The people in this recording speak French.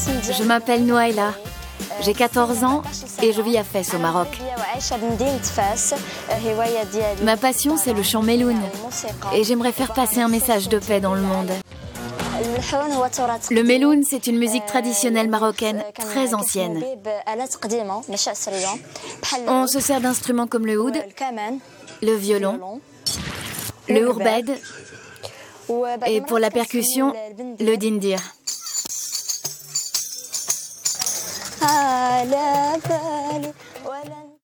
Je m'appelle Nouaila. J'ai 14 ans et je vis à Fès au Maroc. Ma passion, c'est le chant méloun. Et j'aimerais faire passer un message de paix dans le monde. Le méloun, c'est une musique traditionnelle marocaine très ancienne. On se sert d'instruments comme le oud, le violon, le ourbed et pour la percussion, le dindir.